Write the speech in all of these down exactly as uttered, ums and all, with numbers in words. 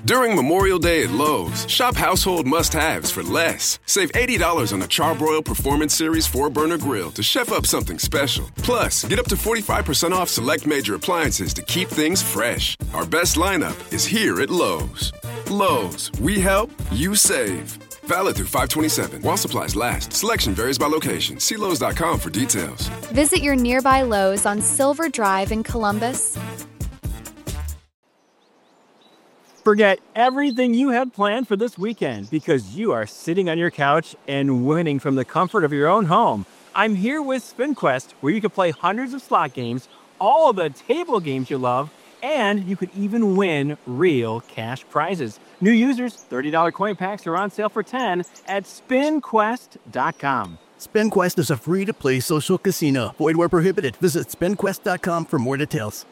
During Memorial Day at Lowe's, shop household must-haves for less. Save eighty dollars on a Charbroil Performance Series four burner grill to chef up something special. Plus, get up to forty-five percent off select major appliances to keep things fresh. Our best lineup is here at Lowe's. Lowe's, we help, you save. Valid through five twenty-seven. While supplies last. Selection varies by location. See Lowe's dot com for details. Visit your nearby Lowe's on Silver Drive in Columbus. Forget everything you had planned for this weekend because you are sitting on your couch and winning from the comfort of your own home. I'm here with SpinQuest, where you can play hundreds of slot games, all of the table games you love, and you could even win real cash prizes. New users, thirty dollars coin packs are on sale for ten dollars at spin quest dot com. SpinQuest is a free-to-play social casino. Void where prohibited. Visit spin quest dot com for more details.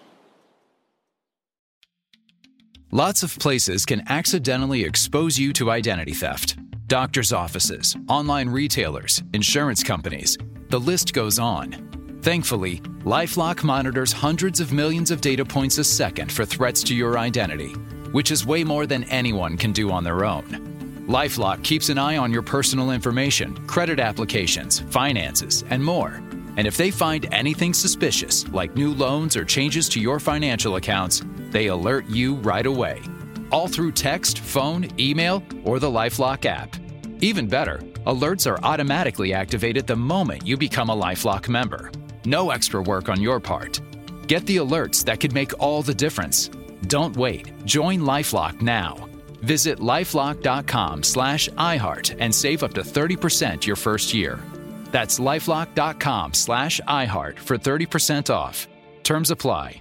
Lots of places can accidentally expose you to identity theft. Doctors' offices, online retailers, insurance companies. The list goes on. Thankfully, LifeLock monitors hundreds of millions of data points a second for threats to your identity, which is way more than anyone can do on their own. LifeLock keeps an eye on your personal information, credit applications, finances, and more. And if they find anything suspicious, like new loans or changes to your financial accounts, they alert you right away. All through text, phone, email, or the LifeLock app. Even better, alerts are automatically activated the moment you become a LifeLock member. No extra work on your part. Get the alerts that could make all the difference. Don't wait. Join LifeLock now. Visit lifelock.com slash iHeart and save up to thirty percent your first year. That's lifelock.com slash iHeart for thirty percent off. Terms apply.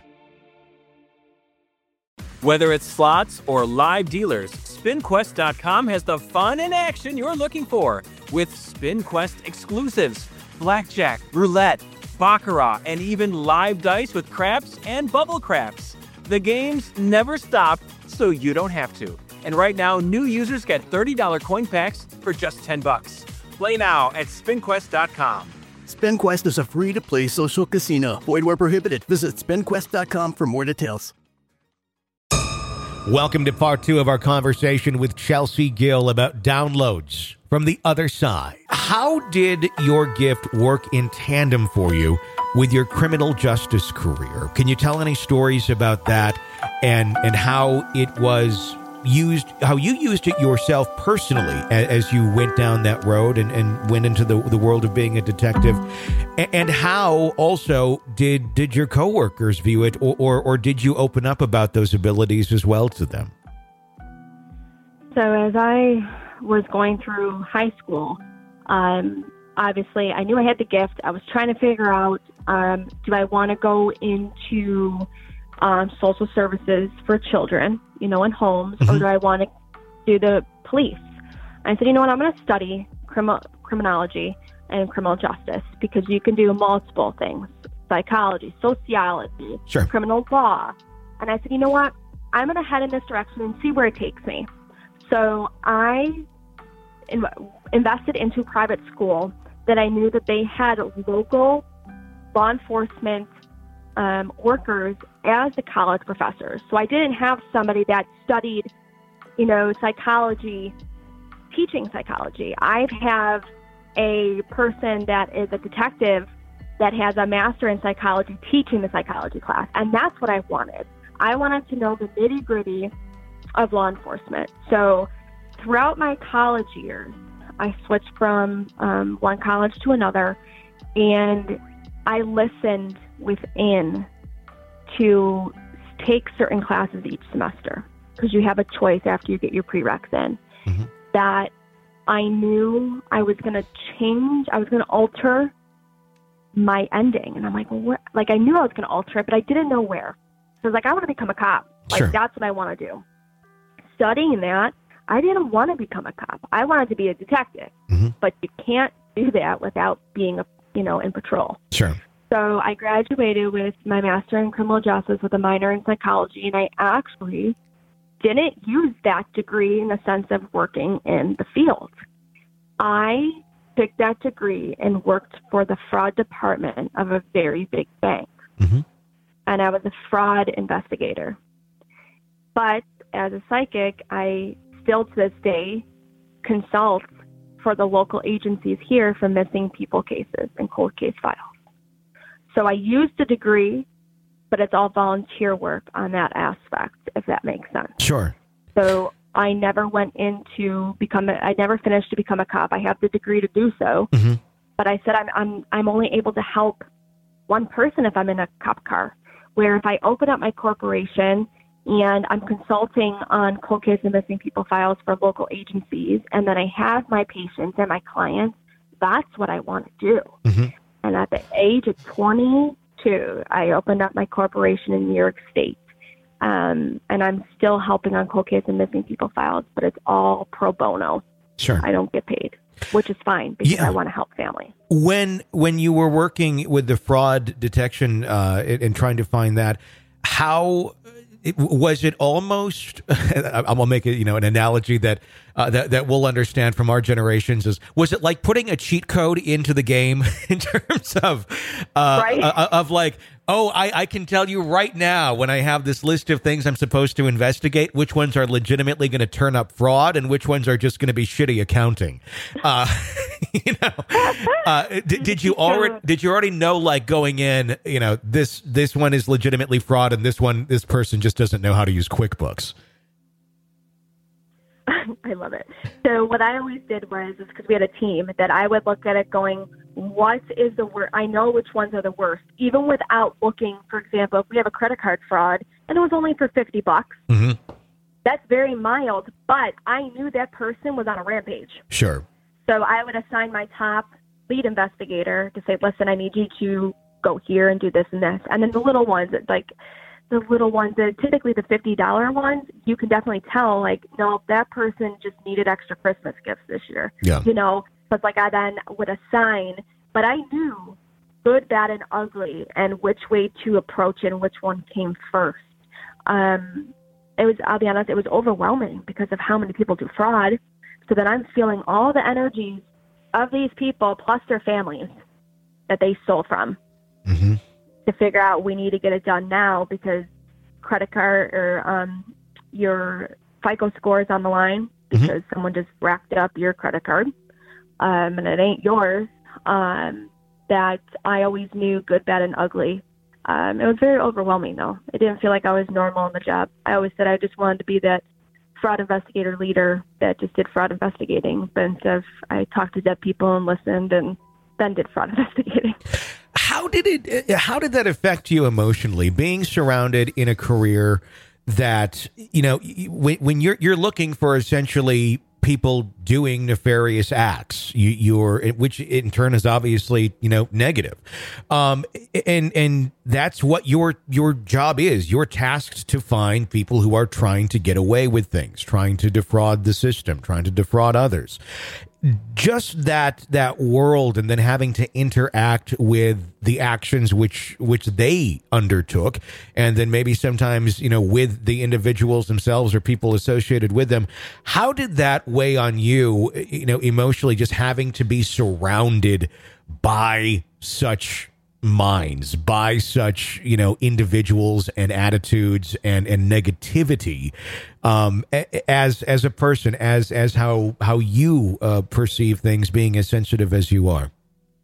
Whether it's slots or live dealers, spin quest dot com has the fun and action you're looking for with SpinQuest exclusives, blackjack, roulette, baccarat, and even live dice with craps and bubble craps. The games never stop, so you don't have to. And right now, new users get thirty dollars coin packs for just ten bucks. Play now at spin quest dot com. SpinQuest is a free-to-play social casino. Void where prohibited. Visit spin quest dot com for more details. Welcome to part two of our conversation with Chelsea Gill about downloads from the other side. How did your gift work in tandem for you with your criminal justice career? Can you tell any stories about that and and how it was used, how you used it yourself personally as you went down that road and, and went into the, the world of being a detective, and how also did did your coworkers view it, or, or, or did you open up about those abilities as well to them? So as I was going through high school, um, obviously I knew I had the gift. I was trying to figure out, um, do I want to go into um, social services for children, you know, in homes, mm-hmm. or do I want to do the police? I said, you know what, I'm going to study criminal criminology and criminal justice because you can do multiple things, psychology, sociology, sure. criminal law. And I said, you know what, I'm going to head in this direction and see where it takes me. So I in- invested into private school that I knew that they had local law enforcement um, workers as the college professors. So I didn't have somebody that studied, you know, psychology, teaching psychology. I have a person that is a detective that has a master in psychology teaching the psychology class. And that's what I wanted. I wanted to know the nitty gritty of law enforcement. So throughout my college years, I switched from um, one college to another, and I listened within to take certain classes each semester because you have a choice after you get your prereqs in. Mm-hmm. That I knew I was going to change, I was going to alter my ending. And I'm like, well, what? Like I knew I was going to alter it, but I didn't know where. So I was like, I want to become a cop. Like sure. That's what I want to do. Studying that, I didn't want to become a cop. I wanted to be a detective, mm-hmm. but you can't do that without being, a, you know, in patrol. Sure. So I graduated with my master in criminal justice with a minor in psychology, and I actually didn't use that degree in the sense of working in the field. I took that degree and worked for the fraud department of a very big bank, mm-hmm. and I was a fraud investigator. But as a psychic, I still to this day consult for the local agencies here for missing people cases and cold case files. So I used the degree, but it's all volunteer work on that aspect, if that makes sense. Sure. So I never went into become a, I never finished to become a cop. I have the degree to do so, Mm-hmm. but I said I'm I'm I'm only able to help one person if I'm in a cop car. Where if I open up my corporation and I'm consulting on cold case and missing people files for local agencies, and then I have my patients and my clients, that's what I want to do. Mm-hmm. And at the age of twenty-two, I opened up my corporation in New York State. Um, and I'm still helping on cold case and missing people files, but it's all pro bono. Sure. I don't get paid, which is fine because Yeah. I want to help families. When when you were working with the fraud detection uh, and, and trying to find that, how it, was it almost? I'm gonna make it, you know, an analogy that uh, that that we'll understand from our generations. Is was it like putting a cheat code into the game in terms of uh, Right. uh, of like, oh, I, I can tell you right now when I have this list of things I'm supposed to investigate, which ones are legitimately going to turn up fraud and which ones are just going to be shitty accounting. Uh, you know, uh, did, did you already did you already know, like, going in, you know, this this one is legitimately fraud and this one this person just doesn't know how to use QuickBooks? I love it. So what I always did was, is because we had a team, that I would look at it going, what is the worst? I know which ones are the worst, even without looking. For example, if we have a credit card fraud and it was only for fifty bucks, Mm-hmm. that's very mild, but I knew that person was on a rampage. Sure. So I would assign my top lead investigator to say, listen, I need you to go here and do this and this. And then the little ones, like the little ones, that typically the fifty dollar ones, you can definitely tell, like, no, that person just needed extra Christmas gifts this year. Yeah. You know, but like I then would assign, but I knew good, bad, and ugly and which way to approach it and which one came first. Um, it was, I'll be honest, it was overwhelming because of how many people do fraud. So then I'm feeling all the energies of these people plus their families that they stole from. Mm-hmm. To figure out, we need to get it done now because credit card or um, your FICO score is on the line because Mm-hmm. someone just racked up your credit card um, and it ain't yours. Um, that I always knew good, bad, and ugly. Um, it was very overwhelming, though. It didn't feel like I was normal in the job. I always said I just wanted to be that fraud investigator leader that just did fraud investigating, but instead of, I talked to dead people and listened and then did fraud investigating. How did it? How did that affect you emotionally? Being surrounded in a career that, you know, when, when you're you're looking for essentially people doing nefarious acts, you, you're which in turn is obviously, you know, negative, um, and and that's what your your job is. You're tasked to find people who are trying to get away with things, trying to defraud the system, trying to defraud others. Just that that world, and then having to interact with the actions which which they undertook, and then maybe sometimes, you know, with the individuals themselves or people associated with them. How did that weigh on you, you know, emotionally, just having to be surrounded by such minds, by such, you know, individuals and attitudes and and negativity, um as as a person, as as how how you uh, perceive things, being as sensitive as you are?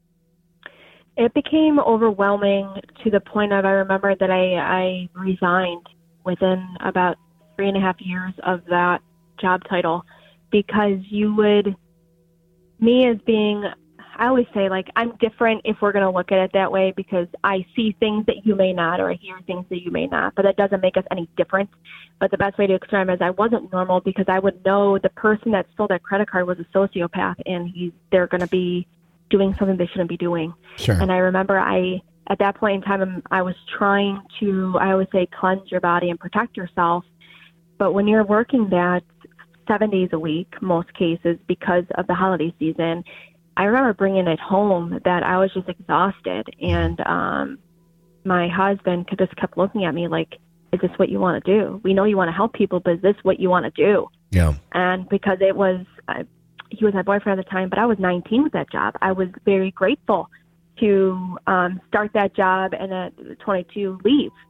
It became overwhelming to the point of, I remember that I, I resigned within about three and a half years of that job title, because you would, me as being, I always say, like, I'm different if we're going to look at it that way, because I see things that you may not, or I hear things that you may not, but that doesn't make us any different. But the best way to explain it is I wasn't normal, because I would know the person that stole that credit card was a sociopath, and he, they're going to be doing something they shouldn't be doing. Sure. And I remember I, at that point in time, I was trying to, I always say, cleanse your body and protect yourself. But when you're working that seven days a week, most cases, because of the holiday season, I remember bringing it home that I was just exhausted. And um, my husband just kept looking at me like, is this what you want to do? We know you want to help people, but is this what you want to do? Yeah. And because it was, uh, he was my boyfriend at the time, but I was nineteen with that job. I was very grateful to um, start that job and at twenty-two leave.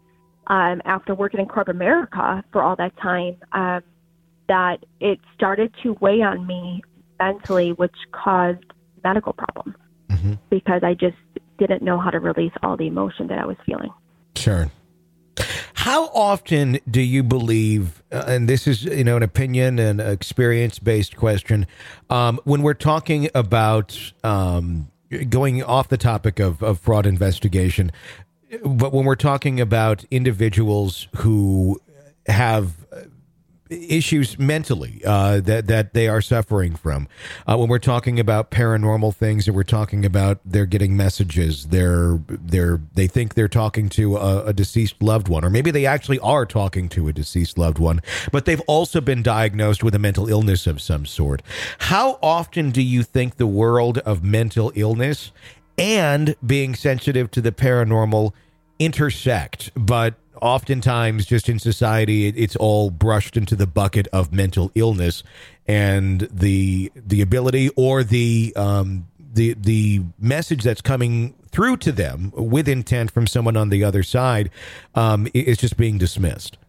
um, after working in corporate America for all that time, um, that it started to weigh on me mentally, which caused medical problems mm-hmm. because I just didn't know how to release all the emotion that I was feeling. Sure. How often do you believe, uh, and this is, you know, an opinion and experience-based question, um, when we're talking about um, going off the topic of, of fraud investigation, but when we're talking about individuals who have issues mentally uh, that that they are suffering from, uh, when we're talking about paranormal things, and we're talking about they're getting messages, they're they're they think they're talking to a, a deceased loved one, or maybe they actually are talking to a deceased loved one, but they've also been diagnosed with a mental illness of some sort. How often do you think the world of mental illness and being sensitive to the paranormal intersect? But oftentimes, just in society, it's all brushed into the bucket of mental illness, and the the ability or the um, the the message that's coming through to them with intent from someone on the other side um, is just being dismissed.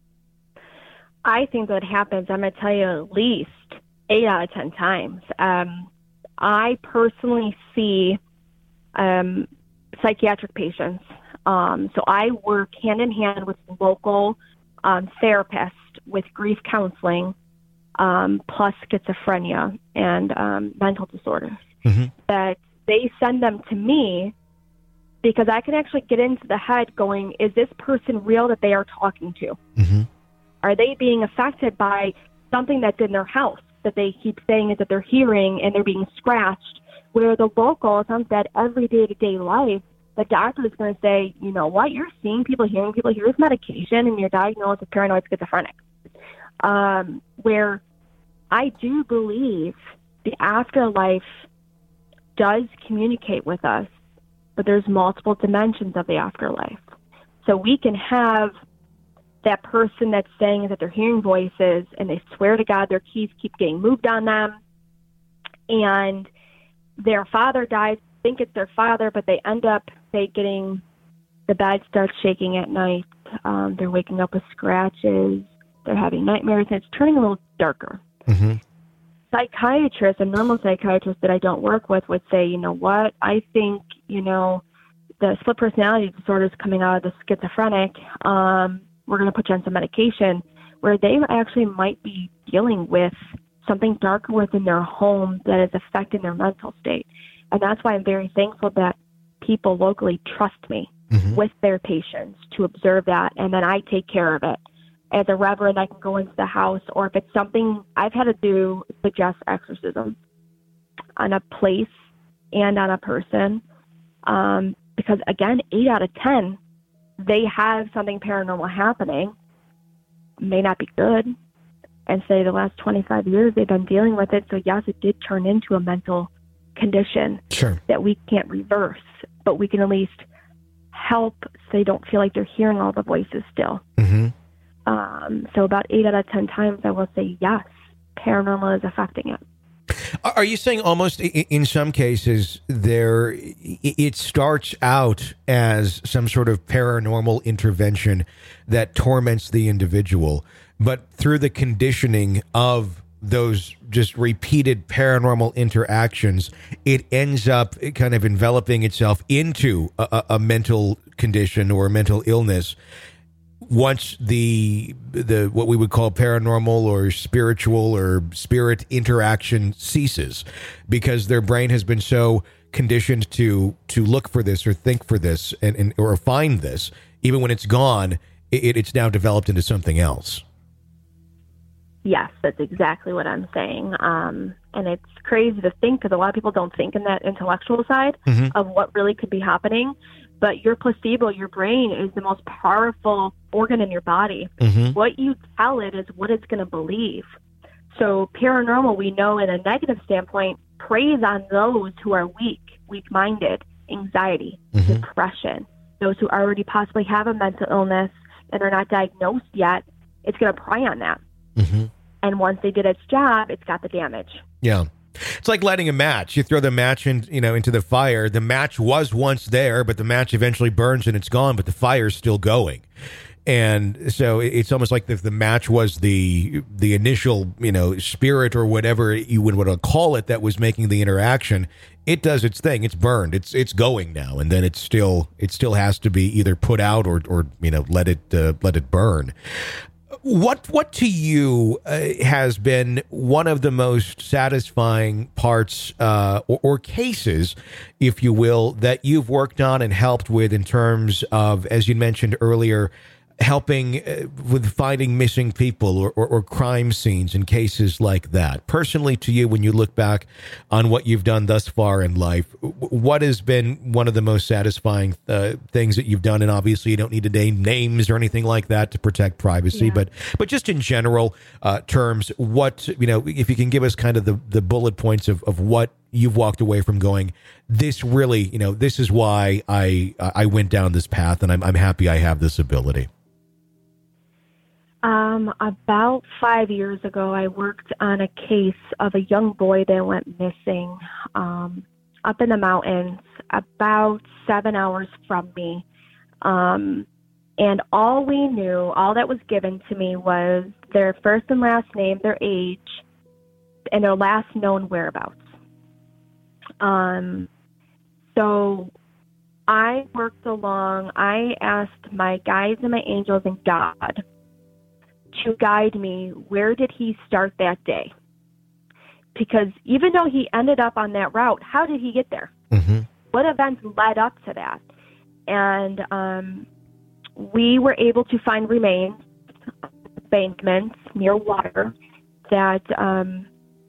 I think that happens. I'm going to tell you at least eight out of ten times. Um, I personally see um, psychiatric patients. Um, so I work hand in hand with local um, therapists with grief counseling, um, plus schizophrenia and um, mental disorders. Mm-hmm. That they send them to me because I can actually get into the head going, is this person real that they are talking to? Mm-hmm. Are they being affected by something that's in their house that they keep saying is that they're hearing and they're being scratched? Where the local, on that every day-to-day life, the doctor is going to say, you know what, you're seeing people, hearing people, here's medication, and you're diagnosed with paranoid schizophrenic. Um, where I do believe the afterlife does communicate with us, but there's multiple dimensions of the afterlife. So we can have that person that's saying that they're hearing voices, and they swear to God their keys keep getting moved on them, and their father dies, think it's their father, but they end up, say, getting, the bed starts shaking at night. Um, they're waking up with scratches. They're having nightmares, and it's turning a little darker. Mm-hmm. Psychiatrists, a normal psychiatrist that I don't work with, would say, you know what, I think, you know, the split personality disorder is coming out of the schizophrenic. Um, we're going to put you on some medication, where they actually might be dealing with something darker within their home that is affecting their mental state. And that's why I'm very thankful that people locally trust me mm-hmm. with their patients to observe that, and then I take care of it. As a reverend, I can go into the house, or if it's something I've had to do, suggest exorcism on a place and on a person. Um, because, again, eight out of ten, they have something paranormal happening. May not be good. And say the last twenty-five years they've been dealing with it. So, yes, it did turn into a mental condition sure. that we can't reverse, but we can at least help so they don't feel like they're hearing all the voices still. Mm-hmm. Um, so about eight out of ten times I will say, yes, paranormal is affecting it. Are you saying almost in some cases there it starts out as some sort of paranormal intervention that torments the individual, but through the conditioning of those just repeated paranormal interactions, it ends up kind of enveloping itself into a, a mental condition or a mental illness? Once the the what we would call paranormal or spiritual or spirit interaction ceases, because their brain has been so conditioned to to look for this or think for this and, and or find this, even when it's gone, it, it's now developed into something else. Yes, that's exactly what I'm saying. Um, and it's crazy to think, because a lot of people don't think in that intellectual side mm-hmm. of what really could be happening. But your placebo, your brain, is the most powerful organ in your body. Mm-hmm. What you tell it is what it's going to believe. So paranormal, we know in a negative standpoint, preys on those who are weak, weak-minded, anxiety, mm-hmm. depression, those who already possibly have a mental illness and are not diagnosed yet. It's going to prey on that. Mm-hmm. And once they did its job, it's got the damage. Yeah. It's like lighting a match. You throw the match in, you know, into the fire. The match was once there, but the match eventually burns and it's gone, but the fire's still going. And so it's almost like if the match was the the initial, you know, spirit or whatever you would want to call it that was making the interaction. It does its thing. It's burned. It's it's going now, and then it's still it still has to be either put out or or you know let it uh, let it burn. What what to you uh, has been one of the most satisfying parts uh, or, or cases, if you will, that you've worked on and helped with in terms of, as you mentioned earlier, helping uh, with finding missing people or, or, or crime scenes in cases like that? Personally to you, when you look back on what you've done thus far in life, what has been one of the most satisfying uh, things that you've done? And obviously you don't need to name names or anything like that to protect privacy, yeah. but but just in general uh, terms, what, you know, if you can give us kind of the, the bullet points of, of what you've walked away from going, this really, you know, this is why I I went down this path, and I'm I'm happy I have this ability. Um, about five years ago, I worked on a case of a young boy that went missing um, up in the mountains, about seven hours from me. Um, and all we knew, all that was given to me was their first and last name, their age, and their last known whereabouts. Um, so I worked along, I asked my guides and my angels and God to guide me, where did he start that day? Because even though he ended up on that route, how did he get there? Mm-hmm. What events led up to that? And um, we were able to find remains, embankments near water, that um,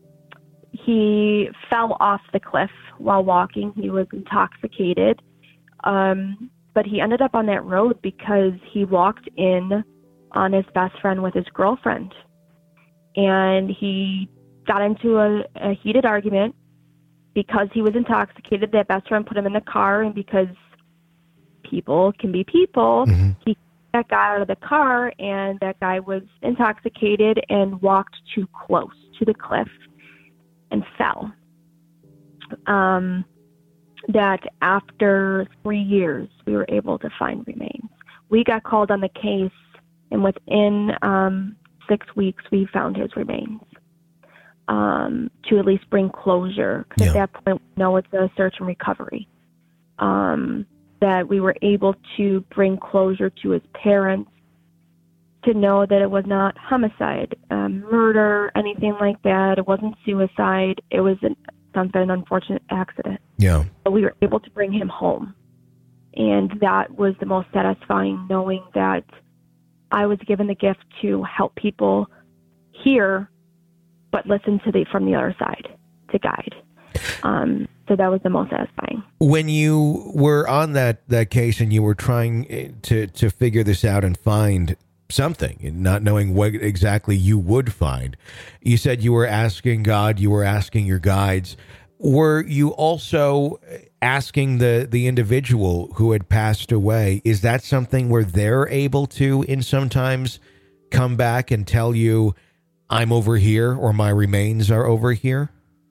he fell off the cliff while walking. He was intoxicated. Um, but he ended up on that road because he walked in on his best friend with his girlfriend. And he got into a, a heated argument because he was intoxicated. That best friend put him in the car, and because people can be people, mm-hmm. he got that guy out of the car, and that guy was intoxicated and walked too close to the cliff and fell. Um, that after three years, we were able to find remains. We got called on the case, and within um, six weeks, we found his remains um, to at least bring closure. Because yeah. at that point, we know it's a search and recovery. Um, that we were able to bring closure to his parents, to know that it was not homicide, um, murder, anything like that. It wasn't suicide. It was an, an unfortunate accident. Yeah. But we were able to bring him home. And that was the most satisfying, knowing that I was given the gift to help people hear, but listen to the from the other side, to guide. Um, so that was the most satisfying. When you were on that, that case and you were trying to, to figure this out and find something, and not knowing what exactly you would find, you said you were asking God, you were asking your guides. Were you also asking the, the individual who had passed away? Is that something where they're able to, in sometimes, come back and tell you, I'm over here, or my remains are over here?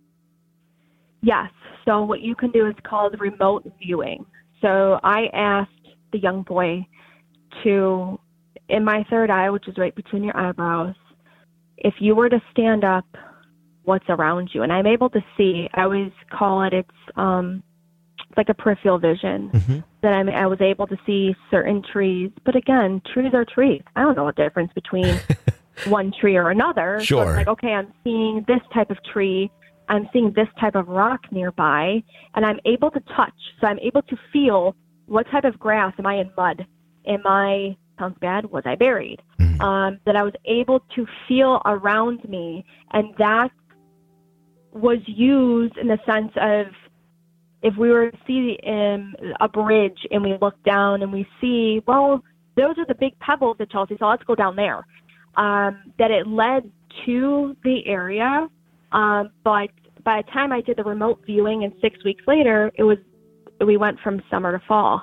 Yes. So what you can do is called remote viewing. So I asked the young boy to, in my third eye, which is right between your eyebrows, if you were to stand up, what's around you? And I'm able to see. I always call it, it's um, like a peripheral vision. Mm-hmm. That I'm, I was able to see certain trees. But again, trees are trees. I don't know the difference between one tree or another. Sure. So it's like, okay, I'm seeing this type of tree. I'm seeing this type of rock nearby, and I'm able to touch. So I'm able to feel what type of grass. Am I in mud? Am I, sounds bad, was I buried? Mm-hmm. Um, that I was able to feel around me, and that was used in the sense of, if we were to see um, a bridge and we look down and we see, well, those are the big pebbles at Chelsea, so let's go down there. Um, that it led to the area. Um, but by the time I did the remote viewing and six weeks later, it was, we went from summer to fall.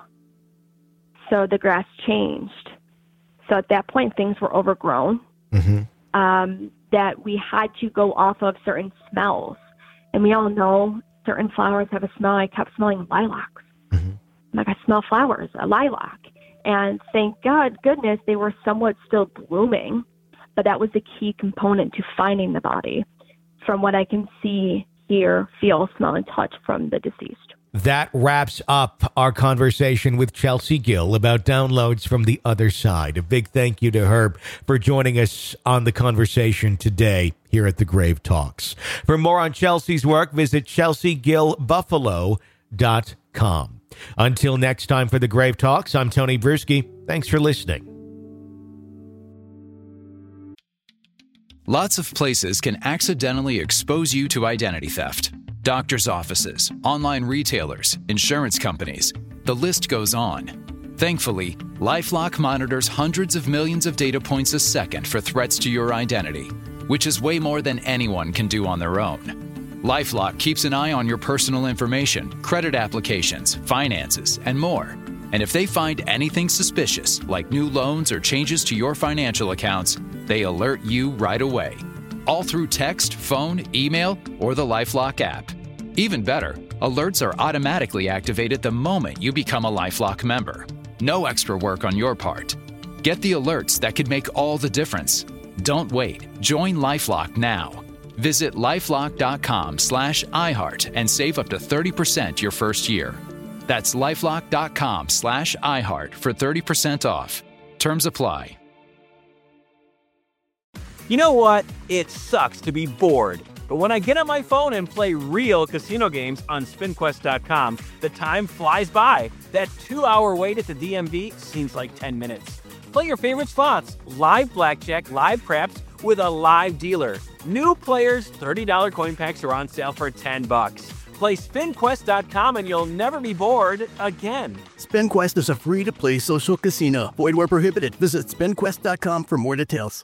So the grass changed. So at that point, things were overgrown. Mm-hmm. Um, that we had to go off of certain smells. And we all know certain flowers have a smell. I kept smelling lilacs. Mm-hmm. I'm like, I smell flowers, a lilac. And thank God, goodness, they were somewhat still blooming. But that was the key component to finding the body, from what I can see, hear, feel, smell, and touch from the deceased. That wraps up our conversation with Chelsea Gill about downloads from the other side. A big thank you to her for joining us on the conversation today here at the Grave Talks. For more on Chelsea's work, visit chelsea gill buffalo dot com. Until next time for the Grave Talks, I'm Tony Bruschi. Thanks for listening. Lots of places can accidentally expose you to identity theft. Doctors' offices, online retailers, insurance companies. The list goes on. Thankfully, LifeLock monitors hundreds of millions of data points a second for threats to your identity, which is way more than anyone can do on their own. LifeLock keeps an eye on your personal information, credit applications, finances, and more. And if they find anything suspicious, like new loans or changes to your financial accounts, they alert you right away. All through text, phone, email, or the LifeLock app. Even better, alerts are automatically activated the moment you become a LifeLock member. No extra work on your part. Get the alerts that could make all the difference. Don't wait. Join LifeLock now. Visit lifelock.com slash iHeart and save up to thirty percent your first year. That's lifelock.com slash iHeart for thirty percent off. Terms apply. You know what? It sucks to be bored. But when I get on my phone and play real casino games on spin quest dot com, the time flies by. That two-hour wait at the D M V seems like ten minutes. Play your favorite slots, live blackjack, live craps, with a live dealer. New players, thirty dollars coin packs are on sale for ten bucks. Play spin quest dot com and you'll never be bored again. SpinQuest is a free-to-play social casino. Void where prohibited. Visit spin quest dot com for more details.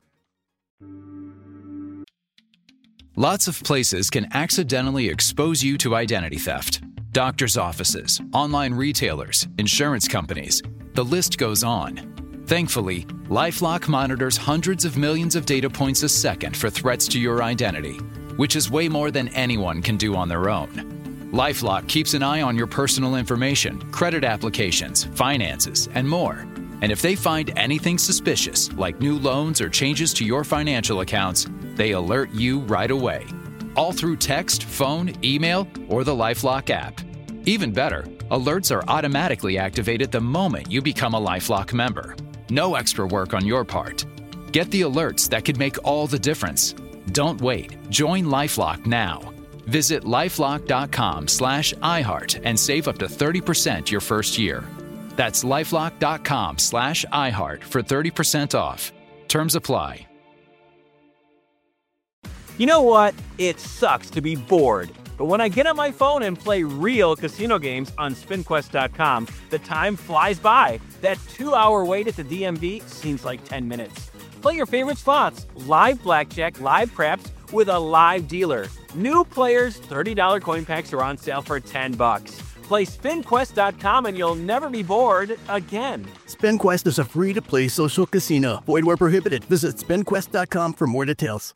Lots of places can accidentally expose you to identity theft. Doctors' offices, online retailers, insurance companies. The list goes on. Thankfully, LifeLock monitors hundreds of millions of data points a second for threats to your identity, which is way more than anyone can do on their own. LifeLock keeps an eye on your personal information, credit applications, finances, and more. And if they find anything suspicious, like new loans or changes to your financial accounts, they alert you right away. All through text, phone, email, or the LifeLock app. Even better, alerts are automatically activated the moment you become a LifeLock member. No extra work on your part. Get the alerts that could make all the difference. Don't wait. Join LifeLock now. Visit lifelock.com slash iHeart and save up to thirty percent your first year. That's lifelock.com slash iHeart for thirty percent off. Terms apply. You know what? It sucks to be bored. But when I get on my phone and play real casino games on spin quest dot com, the time flies by. That two-hour wait at the D M V seems like ten minutes. Play your favorite slots, live blackjack, live craps, with a live dealer. New players, thirty dollars coin packs are on sale for ten bucks. Play spin quest dot com and you'll never be bored again. SpinQuest is a free-to-play social casino. Void where prohibited. Visit spin quest dot com for more details.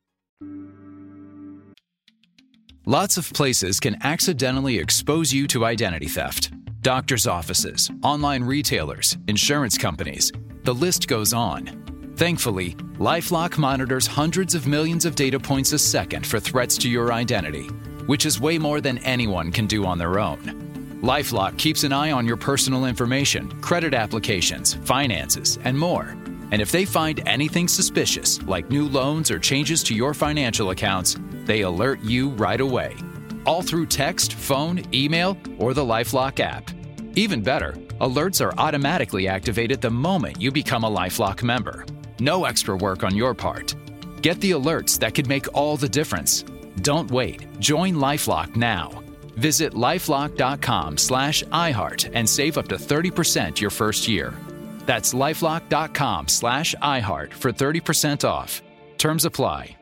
Lots of places can accidentally expose you to identity theft. Doctors' offices, online retailers, insurance companies. The list goes on. Thankfully, LifeLock monitors hundreds of millions of data points a second for threats to your identity, which is way more than anyone can do on their own. LifeLock keeps an eye on your personal information, credit applications, finances, and more. And if they find anything suspicious, like new loans or changes to your financial accounts, they alert you right away. All through text, phone, email, or the LifeLock app. Even better, alerts are automatically activated the moment you become a LifeLock member. No extra work on your part. Get the alerts that could make all the difference. Don't wait. Join LifeLock now. Visit lifelock.com slash iHeart and save up to thirty percent your first year. That's lifelock.com slash iHeart for thirty percent off. Terms apply.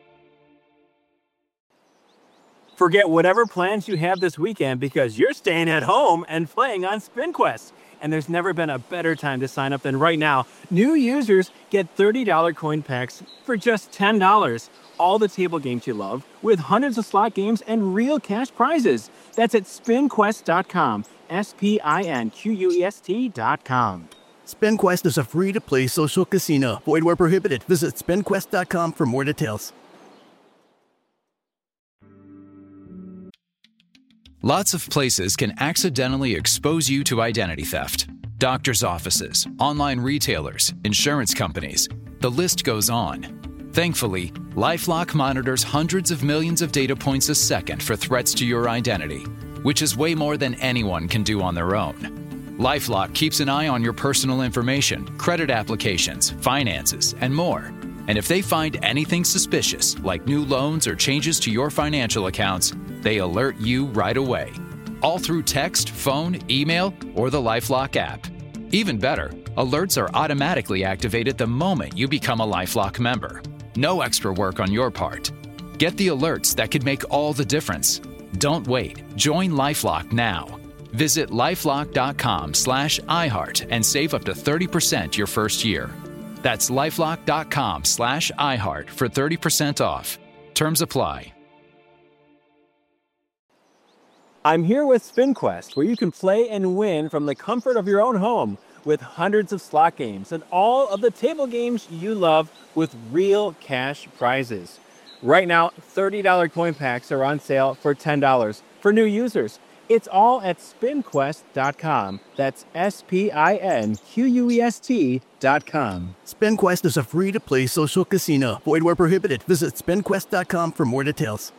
Forget whatever plans you have this weekend because you're staying at home and playing on SpinQuest. And there's never been a better time to sign up than right now. New users get thirty dollars coin packs for just ten dollars. All the table games you love with hundreds of slot games and real cash prizes. That's at spin quest dot com. S P I N Q U E S T dot com. SpinQuest is a free-to-play social casino. Void where prohibited. Visit spin quest dot com for more details. Lots of places can accidentally expose you to identity theft. Doctors' offices, online retailers, insurance companies. The list goes on. Thankfully, LifeLock monitors hundreds of millions of data points a second for threats to your identity, which is way more than anyone can do on their own. LifeLock keeps an eye on your personal information, credit applications, finances, and more. And if they find anything suspicious, like new loans or changes to your financial accounts, they alert you right away. All through text, phone, email, or the LifeLock app. Even better, alerts are automatically activated the moment you become a LifeLock member. No extra work on your part. Get the alerts that could make all the difference. Don't wait. Join LifeLock now. Visit lifelock.com slash iHeart and save up to thirty percent your first year. That's lifelock.com slash iHeart for thirty percent off. Terms apply. I'm here with SpinQuest, where you can play and win from the comfort of your own home with hundreds of slot games and all of the table games you love with real cash prizes. Right now, thirty dollars coin packs are on sale for ten dollars for new users. It's all at spin quest dot com. That's S P I N Q U E S T dot com. SpinQuest is a free-to-play social casino. Void where prohibited. Visit spin quest dot com for more details.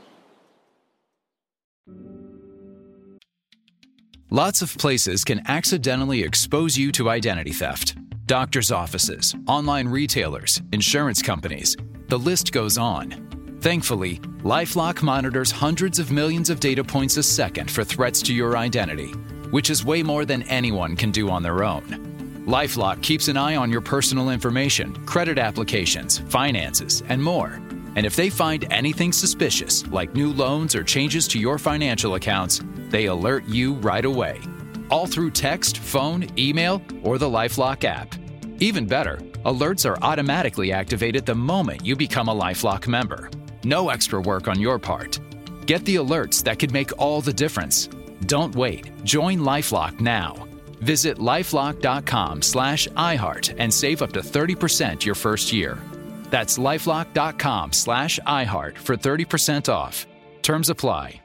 Lots of places can accidentally expose you to identity theft. Doctors' offices, online retailers, insurance companies. The list goes on. Thankfully, LifeLock monitors hundreds of millions of data points a second for threats to your identity, which is way more than anyone can do on their own. LifeLock keeps an eye on your personal information, credit applications, finances, and more. And if they find anything suspicious, like new loans or changes to your financial accounts, they alert you right away. All through text, phone, email, or the LifeLock app. Even better, alerts are automatically activated the moment you become a LifeLock member. No extra work on your part. Get the alerts that could make all the difference. Don't wait. Join LifeLock now. Visit lifelock.com slash iHeart and save up to thirty percent your first year. That's lifelock.com slash iHeart for thirty percent off. Terms apply.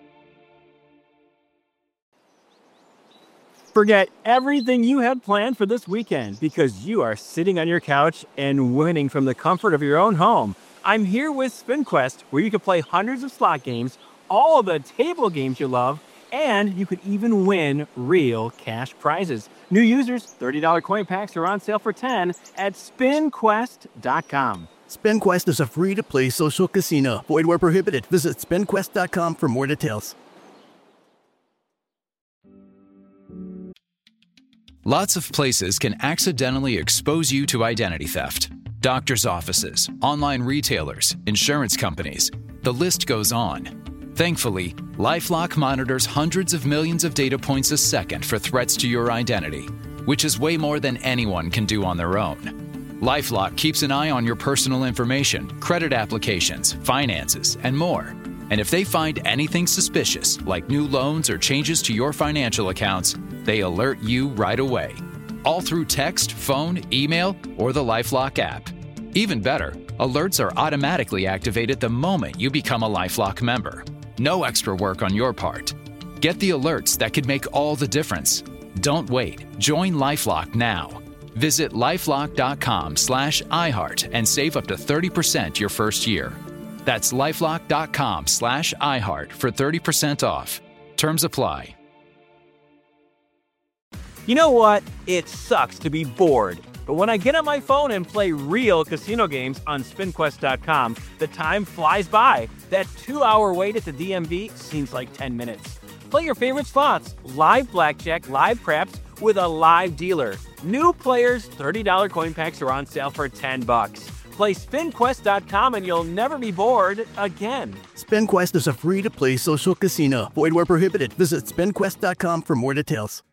Forget everything you had planned for this weekend because you are sitting on your couch and winning from the comfort of your own home. I'm here with SpinQuest, where you can play hundreds of slot games, all of the table games you love, and you could even win real cash prizes. New users, thirty dollars coin packs are on sale for ten dollars at spin quest dot com. SpinQuest is a free-to-play social casino. Void where prohibited. Visit spin quest dot com for more details. Lots of places can accidentally expose you to identity theft. Doctors' offices, online retailers, insurance companies. The list goes on. Thankfully, LifeLock monitors hundreds of millions of data points a second for threats to your identity, which is way more than anyone can do on their own. LifeLock keeps an eye on your personal information, credit applications, finances, and more. And if they find anything suspicious, like new loans or changes to your financial accounts, they alert you right away. All through text, phone, email, or the LifeLock app. Even better, alerts are automatically activated the moment you become a LifeLock member. No extra work on your part. Get the alerts that could make all the difference. Don't wait. Join LifeLock now. Visit lifelock.com slash iHeart and save up to thirty percent your first year. That's lifelock.com slash iHeart for thirty percent off. Terms apply. You know what? It sucks to be bored. But when I get on my phone and play real casino games on spin quest dot com, the time flies by. That two-hour wait at the D M V seems like ten minutes. Play your favorite slots, live blackjack, live craps with a live dealer. New players, thirty dollars coin packs are on sale for ten bucks. Play spin quest dot com and you'll never be bored again. SpinQuest is a free-to-play social casino. Void where prohibited. Visit spin quest dot com for more details.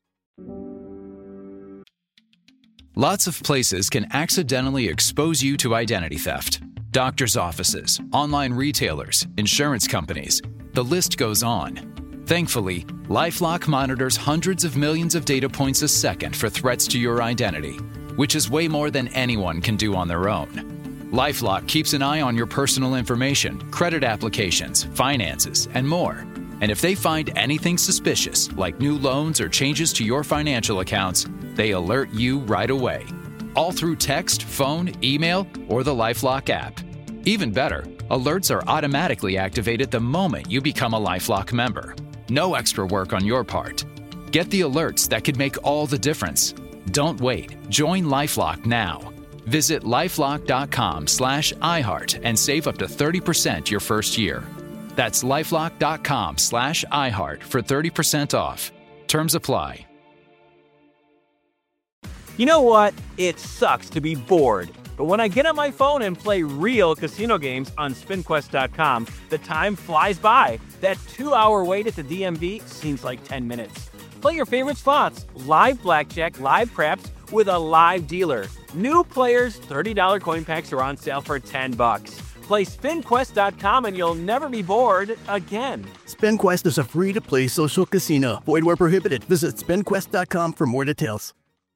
Lots of places can accidentally expose you to identity theft. Doctors' offices, online retailers, insurance companies. The list goes on. Thankfully, LifeLock monitors hundreds of millions of data points a second for threats to your identity, which is way more than anyone can do on their own. LifeLock keeps an eye on your personal information, credit applications, finances, and more. And if they find anything suspicious, like new loans or changes to your financial accounts, they alert you right away. All through text, phone, email, or the LifeLock app. Even better, alerts are automatically activated the moment you become a LifeLock member. No extra work on your part. Get the alerts that could make all the difference. Don't wait. Join LifeLock now. Visit lifelock.com slash iHeart and save up to thirty percent your first year. That's lifelock.com slash iHeart for thirty percent off. Terms apply. You know what? It sucks to be bored. But when I get on my phone and play real casino games on spin quest dot com, the time flies by. That two-hour wait at the D M V seems like ten minutes. Play your favorite slots, live blackjack, live craps, with a live dealer. New players, thirty dollars coin packs are on sale for ten bucks. Play spin quest dot com and you'll never be bored again. SpinQuest is a free-to-play social casino. Void where prohibited. Visit spin quest dot com for more details.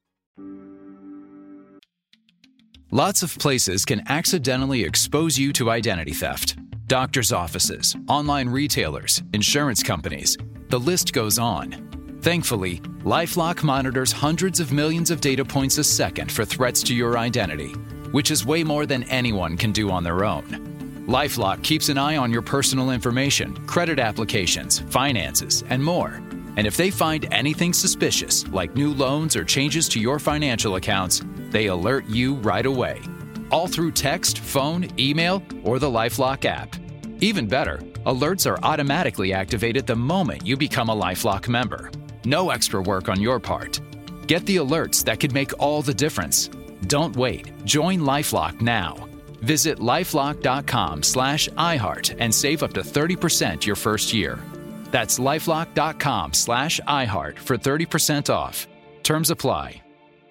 Lots of places can accidentally expose you to identity theft. Doctors' offices, online retailers, insurance companies. The list goes on. Thankfully, LifeLock monitors hundreds of millions of data points a second for threats to your identity, which is way more than anyone can do on their own. LifeLock keeps an eye on your personal information, credit applications, finances, and more. And if they find anything suspicious, like new loans or changes to your financial accounts, they alert you right away. All through text, phone, email, or the LifeLock app. Even better, alerts are automatically activated the moment you become a LifeLock member. No extra work on your part. Get the alerts that could make all the difference. Don't wait. Join LifeLock now. Visit lifelock.com slash iHeart and save up to thirty percent your first year. That's lifelock.com slash iHeart for thirty percent off. Terms apply.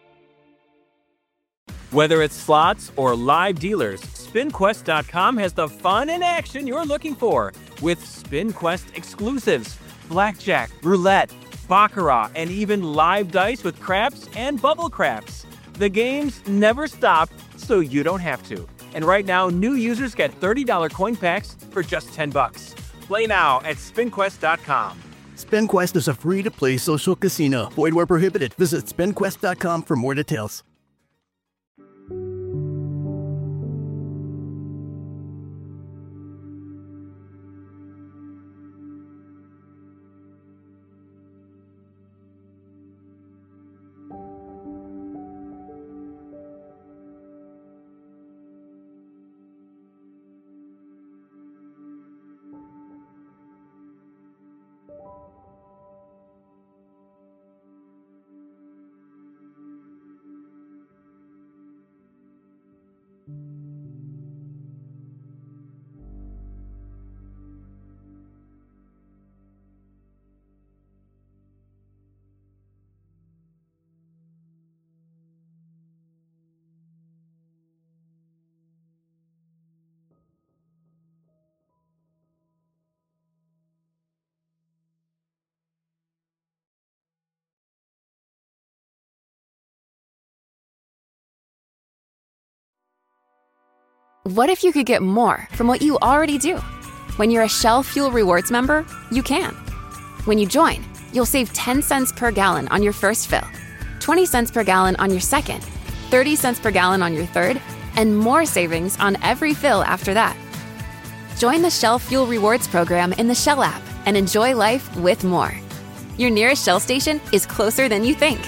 Whether it's slots or live dealers, spin quest dot com has the fun and action you're looking for with SpinQuest exclusives, blackjack, roulette, baccarat, and even live dice with craps and bubble craps. The games never stop, so you don't have to. And right now, new users get thirty dollars coin packs for just ten bucks. Play now at spin quest dot com. SpinQuest is a free-to-play social casino. Void where prohibited. Visit spin quest dot com for more details. What if you could get more from what you already do? When you're a Shell Fuel Rewards member, you can. When you join, you'll save ten cents per gallon on your first fill, twenty cents per gallon on your second, thirty cents per gallon on your third, and more savings on every fill after that. Join the Shell Fuel Rewards program in the Shell app and enjoy life with more. Your nearest Shell station is closer than you think.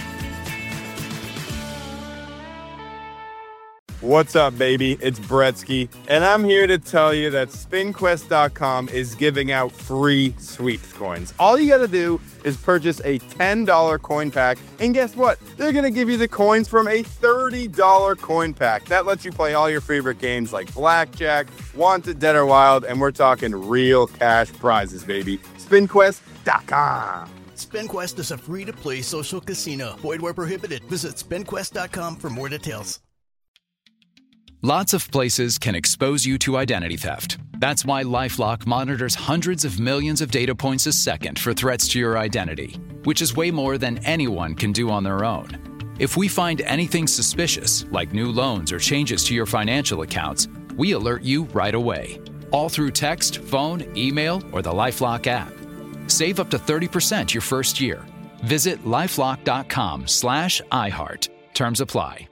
What's up, baby? It's Bretsky, and I'm here to tell you that spin quest dot com is giving out free sweeps coins. All you gotta do is purchase a ten dollars coin pack, and guess what? They're gonna give you the coins from a thirty dollars coin pack. That lets you play all your favorite games like Blackjack, Wanted, Dead or Wild, and we're talking real cash prizes, baby. spin quest dot com. SpinQuest is a free-to-play social casino. Void where prohibited. Visit spin quest dot com for more details. Lots of places can expose you to identity theft. That's why LifeLock monitors hundreds of millions of data points a second for threats to your identity, which is way more than anyone can do on their own. If we find anything suspicious, like new loans or changes to your financial accounts, we alert you right away, all through text, phone, email, or the LifeLock app. Save up to thirty percent your first year. Visit lifelock.com slash iHeart. Terms apply.